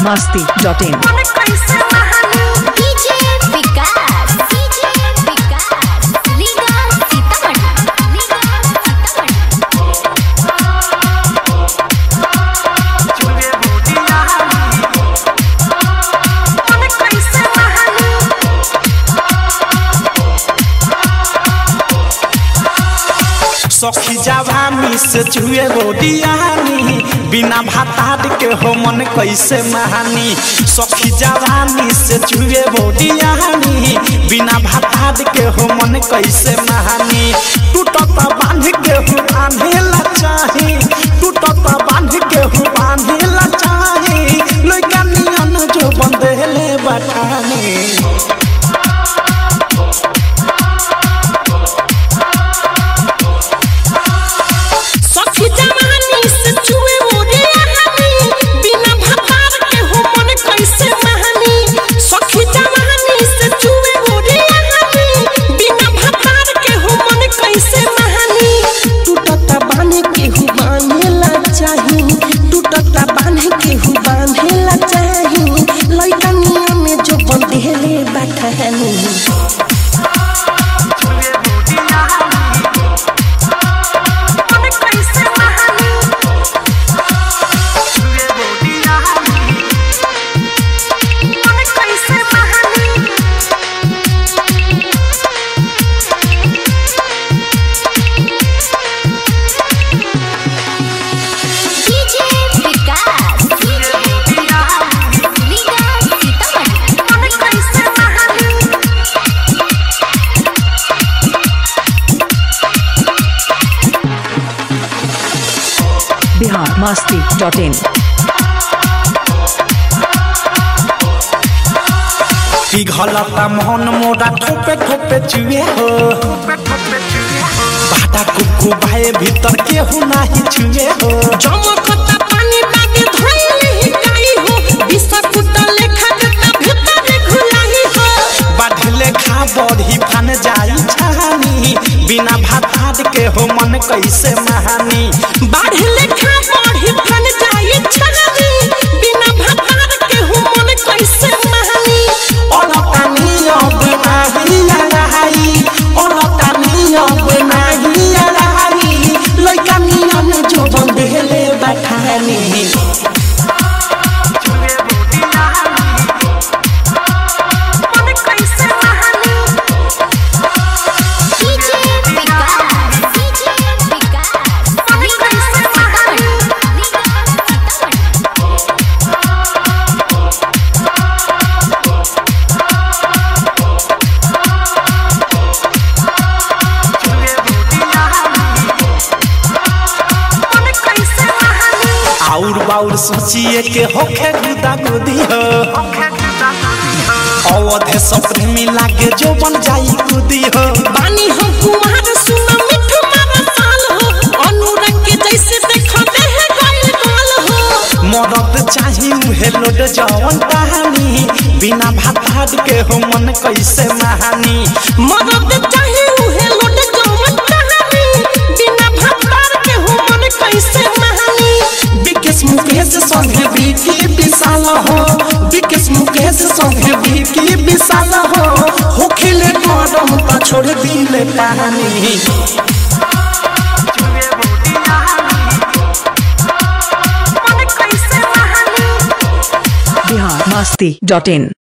biharmasti.in सखी जवानी से चुए रोडियानी बिना भाताद के हो मन कैसे महानी। सखी जवानी से चुए रोडियानी बिना भाताद के हो मन कैसे महानी। टूटता बांध के हो बांधेला चाही, टूटता बांध के हो बांधेला चाही, लइका नियन जो बंदेले बटानी। biharmasti.in पिघलता मोहन मोरा ठोपे ठोपे चुए हो, बाटा कुकु भाई भीतर केहू नाही छुए हो। जमकता पानी बागे धोइले ही काई हो, बिस्कुट लेखा जता भीतर घुलाई हो। बाढ़ले खा बढ़ी फन जाई छानी बिना भाताद के हो मन कैसे महानी। बाढ़ले खा बढ़ी फन जाई छानी बिना भाताद के हो मन कैसे महानी। बाउर सोचिए के होखे गुदा गुदी हो, अवधे सपने में लागे जो बन जाई गुदी हो। बानी हो कुमार सुना मिठू मारा साल हो, अनुराग के जैसे देखो देह गइल गाल हो। मरद चाही उहे लोड जवन कहानी बिना भाताद के हो मन कैसे महानी। मरद चाही उहे लोड जवन कहानी बिना भाताद के हो मन कैसे महानी। बिकेश मुकेश संगे बीकी विशाल हो, बिकेश मुकेश संगे बीकी विशाल हो, होखिले गरम त छोड़ दिले पानी। biharmasti.in